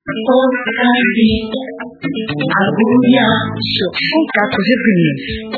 Sur 104,9.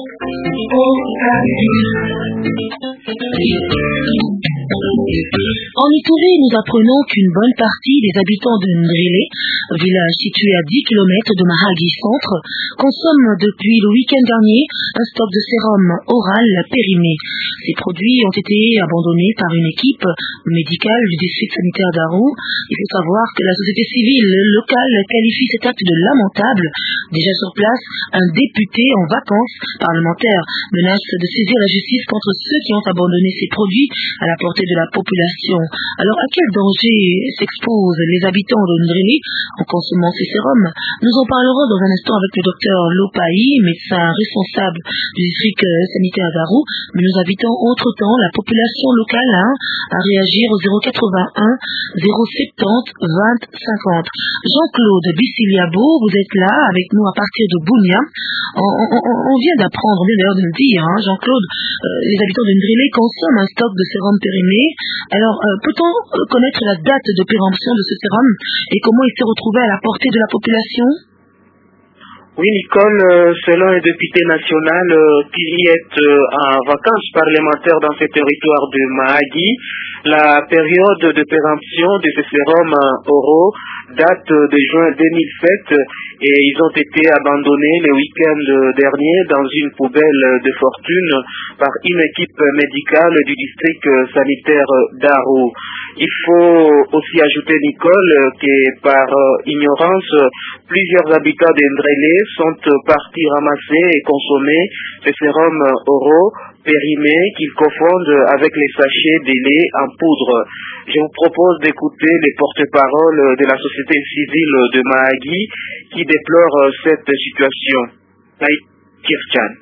En Ituri, nous apprenons qu'une bonne partie des habitants de Ndrélé, village situé à 10 km de Mahagi centre, consomment depuis le week-end dernier un stock de sérum oral périmé. Ces produits ont été abandonnés par une équipe médicale du district sanitaire d'Aru. Il faut savoir que la société civile locale qualifie cet acte de lamentable. Déjà sur place, un député en vacances parlementaires menace de saisir la justice contre ceux qui ont abandonné ces produits à la portée de la population. Alors, à quel danger s'exposent les habitants de Ndrélé en consommant ces sérums? Nous en parlerons dans un instant avec le docteur Lopaï, médecin responsable du district sanitaire d'Aru, mais nous invitons entre-temps la population locale à réagir au 081 070 20 50. Jean-Claude Bissiliabo, vous êtes là avec nous à partir de Bunia. On vient d'apprendre, on vient d'ailleurs de le dire, Jean-Claude, les habitants de Ndrélé consomment un stock de sérum périmé. Alors, peut-on connaître la date de péremption de ce sérum et comment il s'est retrouvé à la portée de la population? Oui, Nicole, selon un député national qui est en vacances parlementaires dans ce territoire de Mahagi, la période de péremption de ces sérums oraux date de juin 2007 et ils ont été abandonnés le week-end dernier dans une poubelle de fortune par une équipe médicale du district sanitaire d'Aru. Il faut aussi ajouter, Nicole, que par ignorance, plusieurs habitants d'Ndrélé sont partis ramasser et consommer ces sérums oraux périmés qu'ils confondent avec les sachets de lait en poudre. Je vous propose d'écouter les porte-paroles de la société civile de Mahagi qui déplorent cette situation. Kirchan.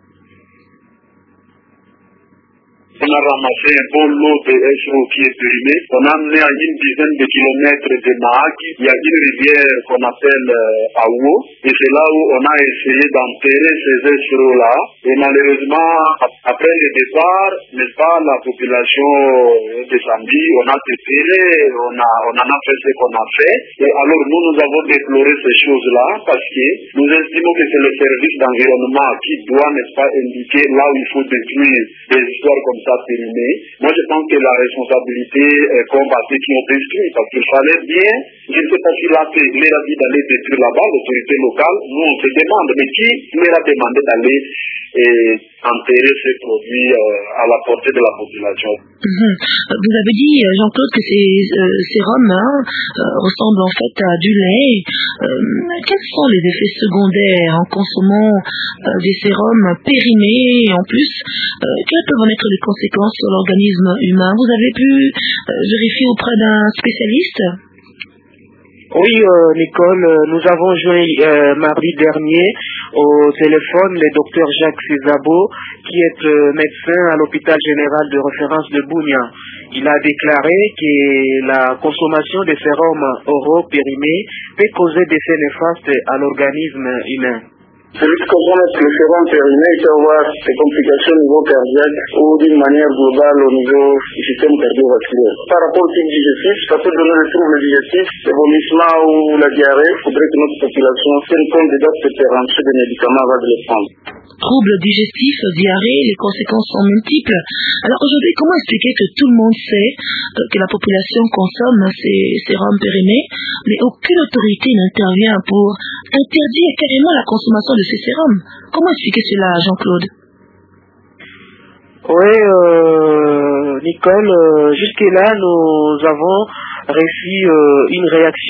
On a ramassé un bon lot de SO qui est périmé. On a amené à une dizaine de kilomètres de Mahagi. Il y a une rivière qu'on appelle Awo. Et c'est là où on a essayé d'enterrer ces SO-là. Et malheureusement, après le départ, n'est-ce pas, la population de Sambi, on a déterré, on en a fait ce qu'on a fait. Et alors nous avons déploré ces choses-là parce que nous estimons que c'est le service d'environnement qui doit, n'est-ce pas, indiquer là où il faut détruire des histoires comme ça périmées. Moi je pense que la responsabilité combat ceux qui ont détruit parce qu'il fallait bien, je ne sais pas si là il a dit d'aller détruire là-bas, l'autorité locale, nous on se demande, mais qui leur a demandé d'aller enterrer ces produits à la portée de la population? Vous avez dit, Jean-Claude, que ces sérums ressemblent en fait à du lait. Quels sont les effets secondaires en consommant des sérums périmés et en plus, quelles peuvent en être les conséquences sur l'organisme humain? Vous avez pu vérifier auprès d'un spécialiste? Oui, Nicole, nous avons joint mardi dernier au téléphone le docteur Jacques Césabo, qui est médecin à l'hôpital général de référence de Bunia. Il a déclaré que la consommation de sérums oraux périmés peut causer des effets néfastes à l'organisme humain. Celui qui consomme le sérum périmé peut avoir des complications au niveau cardiaque ou d'une manière globale au niveau du système cardiovasculaire. Par rapport au type digestif, ça peut donner des troubles digestifs, des vomissements ou la diarrhée. Il faudrait que notre population tienne compte des dates de péremption des médicaments avant de les prendre. Troubles digestifs, diarrhée, les conséquences sont multiples. Alors aujourd'hui, comment expliquer que tout le monde sait que la population consomme ces sérums périmés, mais aucune autorité n'intervient pour interdire carrément la consommation de ces sérums? Comment expliquer cela, Jean-Claude? Oui, Nicole, jusque-là, nous avons reçu une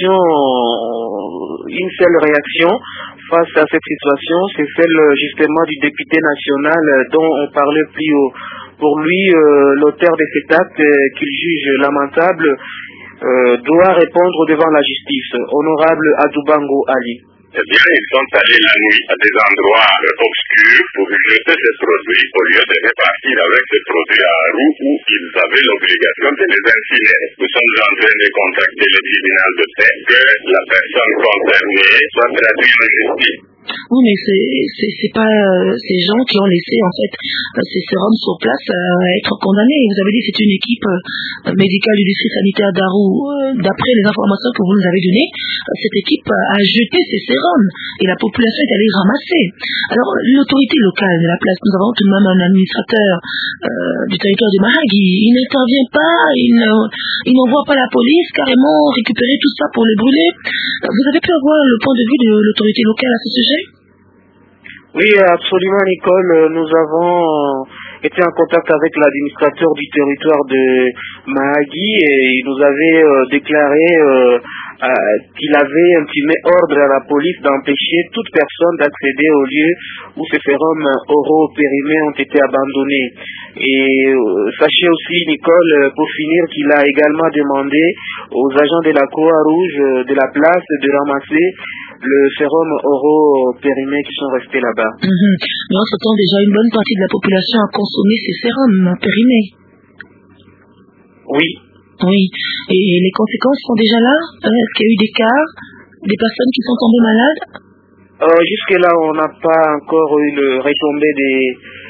seule réaction face à cette situation, c'est celle justement du député national dont on parlait plus haut. Pour lui, l'auteur de cet acte qu'il juge lamentable doit répondre devant la justice. Honorable Adoubango Ali. Eh bien, ils sont allés la nuit à des endroits obscurs pour jeter ces produits au lieu de repartir avec ces produits à roue où ils avaient l'obligation de les incinérer. Nous sommes en train de contacter le tribunal de paix que la personne concernée soit traduite en justice. Oui, mais c'est pas ces gens qui ont laissé en fait ces sérums sur place être condamnés. Vous avez dit c'est une équipe médicale du district sanitaire d'Arou. D'après les informations que vous nous avez données, cette équipe a jeté ces sérums et la population est allée ramasser. Alors l'autorité locale de la place, nous avons tout de même un administrateur du territoire de Mahagi. Il n'intervient pas, il n'envoie pas la police carrément récupérer tout ça pour les brûler. Vous avez pu avoir le point de vue de l'autorité locale à ce sujet? Oui, absolument, Nicole. Nous avons été en contact avec l'administrateur du territoire de Mahagi et il nous avait déclaré qu'il avait intimé ordre à la police d'empêcher toute personne d'accéder au lieu où ces sérums oraux périmés ont été abandonnés. Et sachez aussi, Nicole, pour finir, qu'il a également demandé aux agents de la Croix-Rouge de la place de ramasser le sérum oraux périmés qui sont restés là-bas. Mais entre-temps, déjà une bonne partie de la population a consommé ces sérums périmés. Oui. Oui. Et les conséquences sont déjà là? Est-ce qu'il y a eu des cas, des personnes qui sont tombées malades? Jusque-là, on n'a pas encore eu le retombée des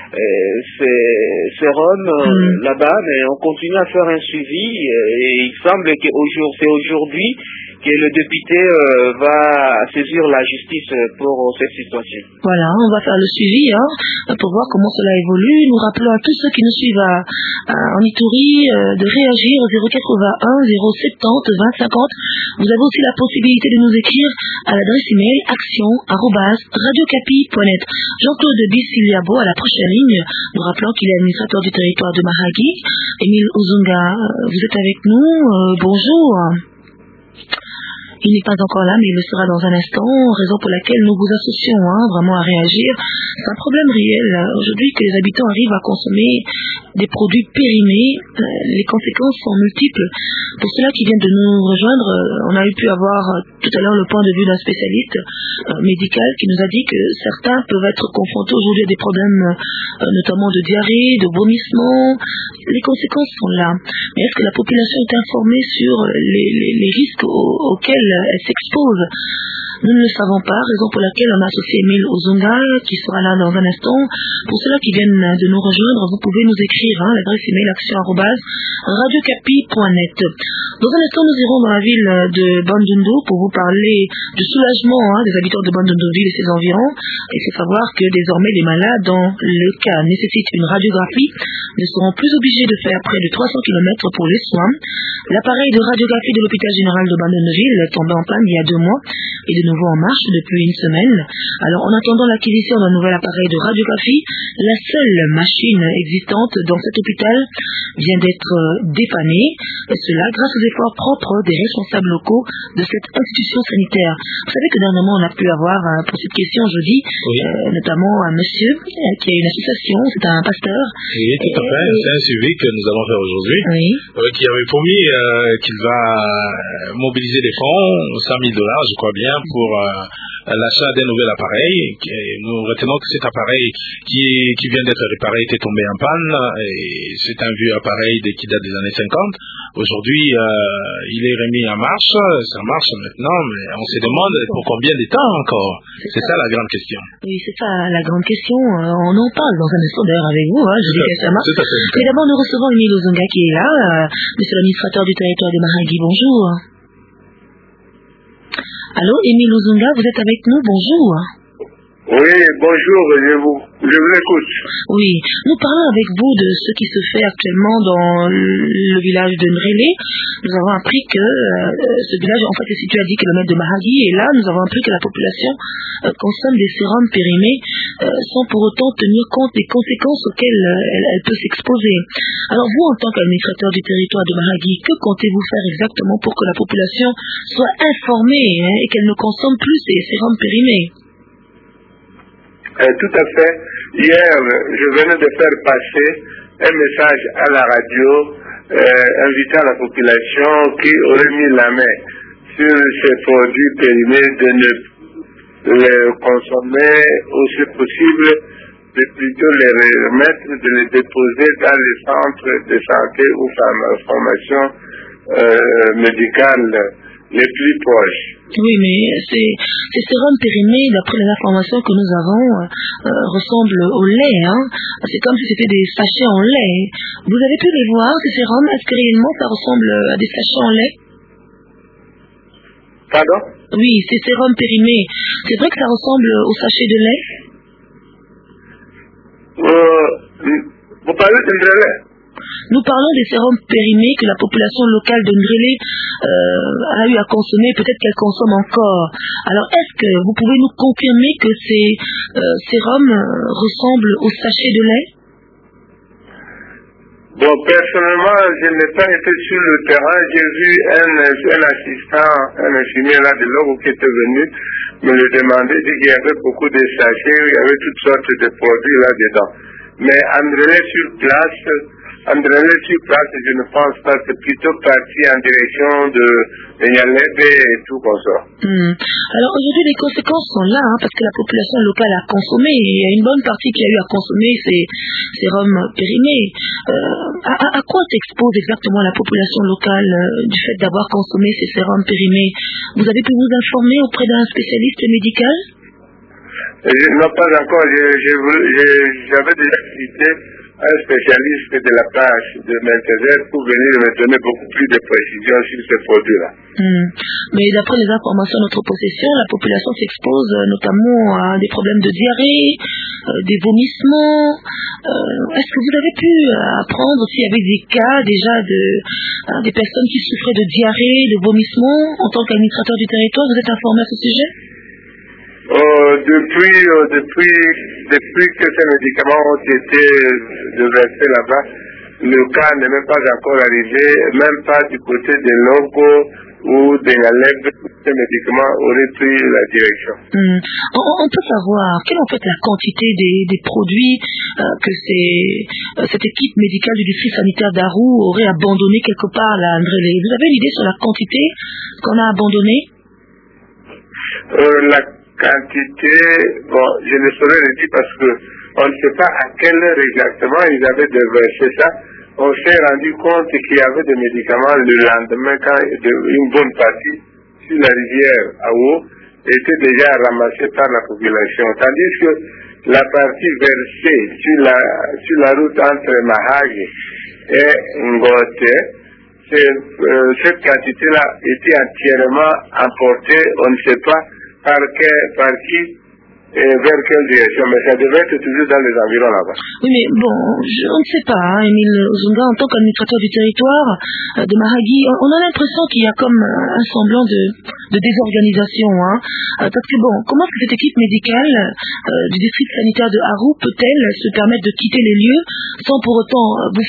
sérums là-bas, mais on continue à faire un suivi et il semble que c'est aujourd'hui que le député va saisir la justice pour cette situation. Voilà, on va faire le suivi pour voir comment cela évolue. Nous rappelons à tous ceux qui nous suivent en Ituri de réagir au 081 070 20 50. Vous avez aussi la possibilité de nous écrire à l'adresse email action@radiocapi.net. Jean-Claude Bissiliabo à la prochaine ligne. Nous rappelons qu'il est administrateur du territoire de Mahagi. Émile Uzunga, vous êtes avec nous. Bonjour. Il n'est pas encore là, mais il le sera dans un instant, raison pour laquelle nous vous associons vraiment à réagir. C'est un problème réel aujourd'hui que les habitants arrivent à consommer des produits périmés. Les conséquences sont multiples. Pour ceux-là qui viennent de nous rejoindre, on a pu avoir tout à l'heure le point de vue d'un spécialiste médical qui nous a dit que certains peuvent être confrontés aujourd'hui à des problèmes notamment de diarrhée, de vomissement. Les conséquences sont là. Mais est-ce que la population est informée sur les risques auxquels elle s'expose? Nous ne le savons pas, raison pour laquelle on a associé Émile Uzunga, qui sera là dans un instant. Pour ceux-là qui viennent de nous rejoindre, vous pouvez nous écrire l'adresse email action@radiocapi.net. Dans un instant, nous irons dans la ville de Bandundu pour vous parler du soulagement des habitants de Bandundu-ville et ses environs. Et c'est savoir que désormais les malades, dont le cas nécessite une radiographie, ne seront plus obligés de faire près de 300 km pour les soins. L'appareil de radiographie de l'hôpital général de Bandundu-ville est tombé en panne il y a 2 mois et de nouveau en marche depuis une semaine. Alors en attendant l'acquisition d'un nouvel appareil de radiographie, la seule machine existante dans cet hôpital vient d'être dépannée, et cela grâce aux efforts propres des responsables locaux de cette institution sanitaire. Vous savez que dernièrement on a pu avoir pour cette question jeudi, notamment un monsieur qui a une association, c'est un pasteur. Oui, tout à fait, c'est un suivi que nous allons faire aujourd'hui, qui avait promis qu'il va mobiliser des fonds, $100 000 je crois bien, pour l'achat d'un nouvel appareil. Nous retenons que cet appareil qui vient d'être réparé était tombé en panne, et c'est un vieux appareil qui date des années 50. Aujourd'hui, il est remis en marche, ça marche maintenant, mais on se demande pour combien de temps encore. C'est ça la grande question. Oui, c'est ça la grande question. On en parle dans un instant d'ailleurs avec vous, je dis que ça marche. Mais d'abord, nous recevons Émile Uzunga qui est là, monsieur l'administrateur du territoire de Mahagi. Bonjour. Allô, Émile Uzunga, vous êtes avec nous, bonjour. Oui, bonjour, je vous écoute. Oui, nous parlons avec vous de ce qui se fait actuellement dans le village de Ndrélé. Nous avons appris que ce village en fait est situé à 10 km de Mahagi, et là nous avons appris que la population consomme des sérums périmés sans pour autant tenir compte des conséquences auxquelles elle peut s'exposer. Alors vous, en tant qu'administrateur du territoire de Mahagi, que comptez-vous faire exactement pour que la population soit informée et qu'elle ne consomme plus ces sérums périmés? Tout à fait. Hier, je venais de faire passer un message à la radio invitant la population qui aurait mis la main sur ces produits périmés de ne les consommer aussi possible, de plutôt les remettre, de les déposer dans les centres de santé ou formation médicale les plus proches. Oui, mais ces sérums périmés, d'après les informations que nous avons, ressemblent au lait. Hein. C'est comme si c'était des sachets en lait. Vous avez pu les voir, ces sérums? Est-ce que réellement ça ressemble à des sachets en lait? Pardon? Oui, ces sérums périmés, c'est vrai que ça ressemble aux sachets de lait? Vous parlez de lait? Nous parlons des sérums périmés que la population locale de Ndrélé a eu à consommer, peut-être qu'elle consomme encore. Alors, est-ce que vous pouvez nous confirmer que ces sérums ressemblent aux sachets de lait? Bon, personnellement, je n'ai pas été sur le terrain. J'ai vu un assistant, un infirmier là de l'eau qui était venu me le demander, dit qu'il y avait beaucoup de sachets, il y avait toutes sortes de produits là-dedans. Mais Ndrélé sur place, je ne pense pas, c'est plutôt parti en direction de Nyalebe et tout comme ça. Alors aujourd'hui, les conséquences sont là, hein, parce que la population locale a consommé, et il y a une bonne partie qui a eu à consommer ces sérums périmés. À quoi s'expose exactement la population locale du fait d'avoir consommé ces sérums périmés? Vous avez pu vous informer auprès d'un spécialiste médical? Non, pas encore. J'avais déjà cité un spécialiste de la page de m'intéresser pour venir me donner beaucoup plus de précisions sur ces produits-là. Mais d'après les informations de notre possession, la population s'expose notamment à des problèmes de diarrhée, des vomissements. Est-ce que vous avez pu apprendre s'il y avait des cas déjà des personnes qui souffraient de diarrhée, de vomissements en tant qu'administrateur du territoire? Vous êtes informé à ce sujet? Depuis que ces médicaments ont été versés là-bas, le cas n'est même pas encore arrivé, même pas du côté de Logo ou de Nyalebe, ces médicaments auraient pris la direction. On peut savoir quelle est en fait la quantité des produits que cette équipe médicale du district sanitaire d'Arou aurait abandonné quelque part à Ndrélé. Vous avez une idée sur la quantité qu'on a abandonné? La quantité, bon, je ne saurais le dire parce que on ne sait pas à quelle heure exactement ils avaient déversé ça. On s'est rendu compte qu'il y avait des médicaments le lendemain quand une bonne partie sur la rivière Awo était déjà ramassée par la population. Tandis que la partie versée sur la route entre Mahagi et Ngote, cette quantité-là était entièrement emportée, on ne sait pas par qui et vers quelle direction, mais ça devait être toujours dans les environs là-bas. Oui, mais bon, on ne sait pas, hein, Émile Zunga, en tant qu'administrateur du territoire de Mahagi, on a l'impression qu'il y a comme un semblant de désorganisation, hein, parce que bon, comment est-ce que cette équipe médicale du district sanitaire de Aru peut-elle se permettre de quitter les lieux sans pour autant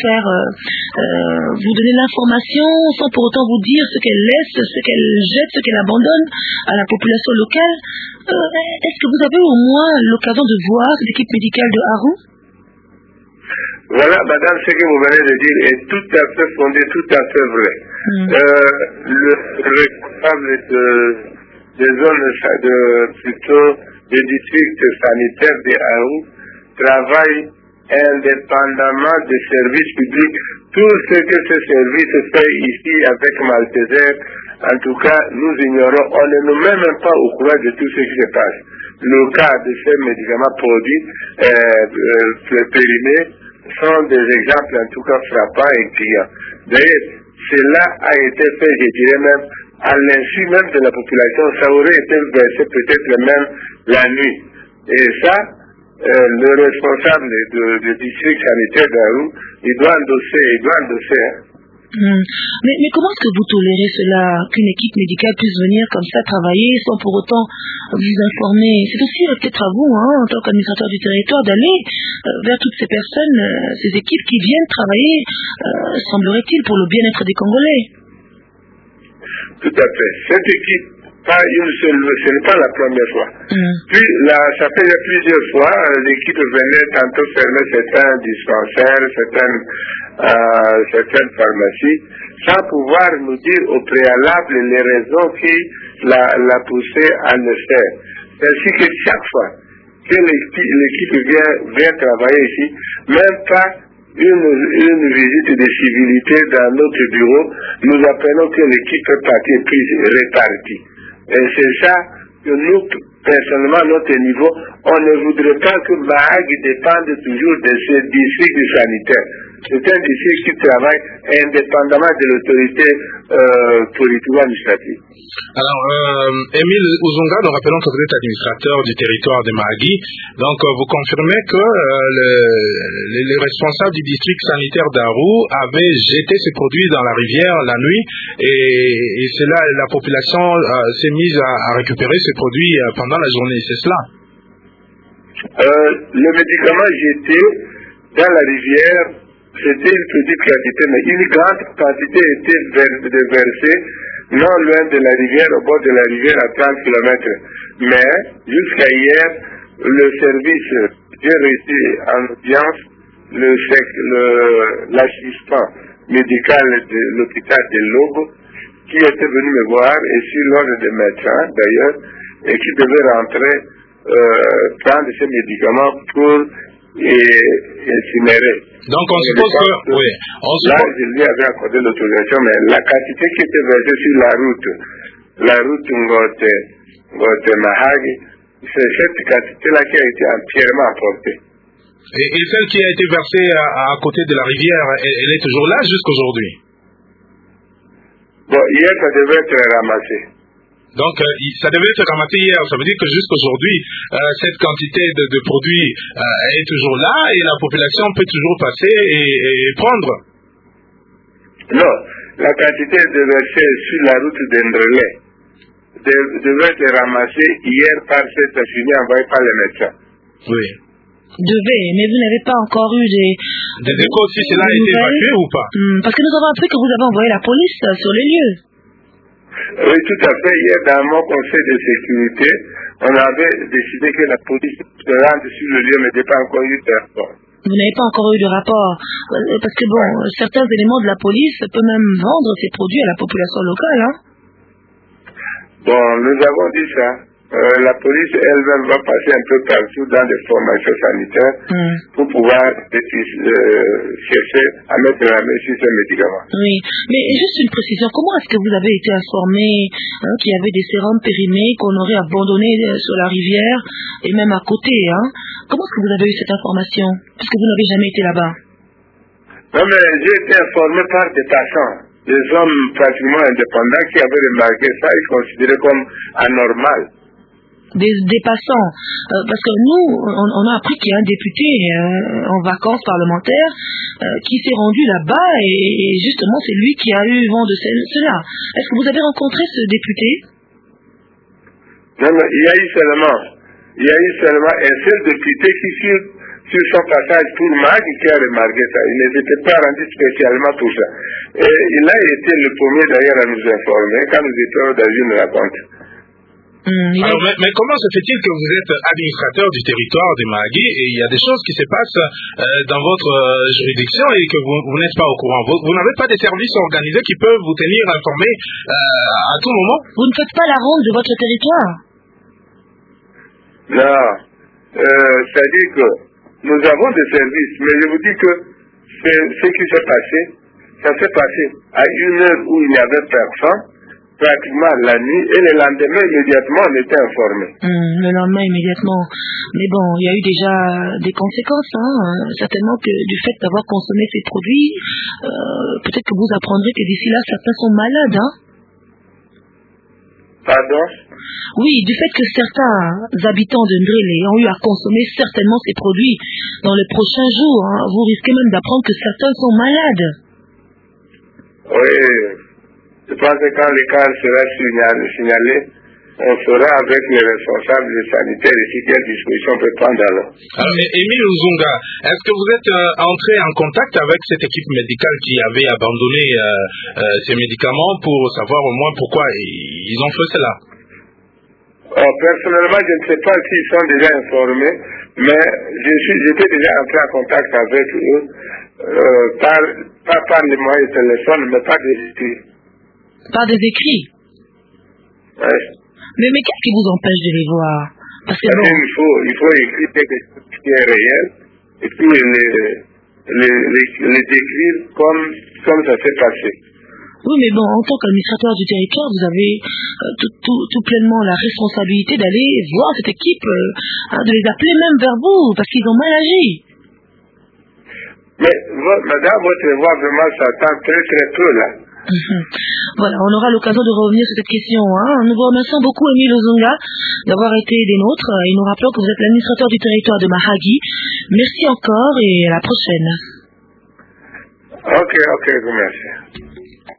vous donner l'information, sans pour autant vous dire ce qu'elle laisse, ce qu'elle jette, ce qu'elle abandonne à la population locale? Est-ce que vous avez au moins l'occasion de voir cette équipe médicale de Aru? Voilà, madame, ce que vous venez de dire est tout à fait fondé, tout à fait vrai. Le responsable des zones, plutôt des districts sanitaires de Aru travaille indépendamment des services publics. Tout ce que ce service fait ici avec Malteser, en tout cas, nous ignorons, on ne nous met même pas au courant de tout ce qui se passe. Le cas de ces médicaments produits périmés sont des exemples en tout cas frappants et criants. D'ailleurs, cela a été fait, je dirais même, à l'insu même de la population. Ça aurait été versé peut-être même la nuit. Et ça, le responsable du district sanitaire d'Aru, il doit endosser. Mais comment est-ce que vous tolérez cela, qu'une équipe médicale puisse venir comme ça travailler sans pour autant vous informer? C'est aussi peut-être à vous, hein, en tant qu'administrateur du territoire, d'aller vers toutes ces personnes, ces équipes qui viennent travailler, semblerait-il, pour le bien-être des Congolais. Tout à fait. Cette équipe, pas une seule, ce n'est pas la première fois. Puis, ça fait plusieurs fois, l'équipe venait tantôt fermer certains dispensaires, certaines pharmacies, sans pouvoir nous dire au préalable les raisons qui l'a poussé à le faire. Ainsi que chaque fois que l'équipe vient travailler ici, même pas une visite de civilité dans notre bureau, nous appelons que l'équipe est partie et puis répartie. Et c'est ça que nous, personnellement, à notre niveau, on ne voudrait pas que Mahagi dépende toujours de ce district sanitaire. C'est un district qui travaille indépendamment de l'autorité politique administrative. Alors, Émile Uzunga, nous rappelons que vous êtes administrateur du territoire de Mahagi. Donc, vous confirmez que les responsables du district sanitaire d'Aru avaient jeté ces produits dans la rivière la nuit et c'est là la population s'est mise à récupérer ces produits pendant la journée, c'est cela? Le médicament jeté dans la rivière, c'était une petite quantité, mais une grande quantité était versée non loin de la rivière, au bord de la rivière à 30 km. Mais, jusqu'à hier, le service, j'ai reçu en audience l'assistant médical de l'hôpital de Lobo, qui était venu me voir, et sur l'ordre des médecins d'ailleurs, et qui devait rentrer prendre ces médicaments pour incinérer. Donc on suppose que, oui, là je lui avais accordé l'autorisation, mais la quantité qui était versée sur la route Ngote Mahagi, c'est cette quantité-là qui a été entièrement apportée. Et celle qui a été versée à côté de la rivière, elle est toujours là jusqu'aujourd'hui? Bon, hier ça devait être ramassé. Donc, ça devait être ramassé hier. Ça veut dire que jusqu'aujourd'hui, cette quantité de produits est toujours là et la population peut toujours passer et prendre. Non, la quantité de versée sur la route d'Endrelé devait être ramassée hier par cette infirmière envoyée par les médecins. Oui. Mais vous n'avez pas encore eu des échos si cela a été évacué ou pas? Parce que nous avons appris que vous avez envoyé la police sur les lieux. Oui, tout à fait. Hier, dans mon conseil de sécurité, on avait décidé que la police se rende sur le lieu, mais il n'y a pas encore eu de rapport. Vous n'avez pas encore eu de rapport? Parce que bon, certains éléments de la police peuvent même vendre ces produits à la population locale, hein? Bon, nous avons dit ça. La police elle-même va passer un peu partout dans des formations sanitaires pour pouvoir chercher à mettre la main sur ces médicaments. Oui, mais juste une précision, comment est-ce que vous avez été informé qu'il y avait des sérums périmés qu'on aurait abandonnés sur la rivière et même à côté, hein? Comment est-ce que vous avez eu cette information? Puisque vous n'avez jamais été là-bas. Non, mais j'ai été informé par des passants, des hommes pratiquement indépendants qui avaient remarqué ça et considéré comme anormal. Des passants, parce que nous, on a appris qu'il y a un député en vacances parlementaires qui s'est rendu là-bas et justement c'est lui qui a eu vent de cela. Est-ce que vous avez rencontré ce député? Non, il y a eu seulement un seul député qui sur son passage pour Mag qui a remarqué ça. Il n'était pas rendu spécialement pour ça. Et il a été le premier d'ailleurs à nous informer quand nous étions dans une rencontre. Alors, mais comment se fait-il que vous êtes administrateur du territoire de Mahagi et il y a des choses qui se passent dans votre juridiction et que vous n'êtes pas au courant? Vous n'avez pas des services organisés qui peuvent vous tenir informé à tout moment? Vous ne faites pas la ronde de votre territoire? Non. C'est-à-dire que nous avons des services, mais je vous dis que ce qui s'est passé, ça s'est passé à une heure où il n'y avait personne, pratiquement la nuit, et le lendemain, immédiatement, on était informé. Le lendemain, immédiatement. Mais bon, il y a eu déjà des conséquences, hein. Certainement que du fait d'avoir consommé ces produits, peut-être que vous apprendrez que d'ici là, certains sont malades, hein. Pardon? Oui, du fait que certains habitants de Ndrélé ont eu à consommer certainement ces produits dans les prochains jours, hein, vous risquez même d'apprendre que certains sont malades. Oui. Je pense que quand le cas sera signalé, on saura avec les responsables sanitaires ici quelle disposition on peut prendre alors. Alors, Émile Uzunga, est-ce que vous êtes entré en contact avec cette équipe médicale qui avait abandonné ces médicaments pour savoir au moins pourquoi ils ont fait cela? Personnellement, je ne sais pas s'ils sont déjà informés, mais j'étais déjà entré en contact avec eux, pas par les moyens de téléphone, mais par des écrits. Par des écrits? Oui. Mais qu'est-ce qui vous empêche de les voir? Parce que bon... il faut écrire quelque chose qui est réel, et puis les décrire comme ça s'est passé. Oui, mais bon, en tant qu'administrateur du territoire, vous avez tout pleinement la responsabilité d'aller voir cette équipe, de les appeler même vers vous, parce qu'ils ont mal agi. Mais madame, votre voix vraiment s'attend très très peu là. Voilà, on aura l'occasion de revenir sur cette question. Nous vous remercions beaucoup, Émile Ozonga, d'avoir été des nôtres, et nous rappelons que vous êtes l'administrateur du territoire de Mahagi. Merci encore et à la prochaine. Ok, merci.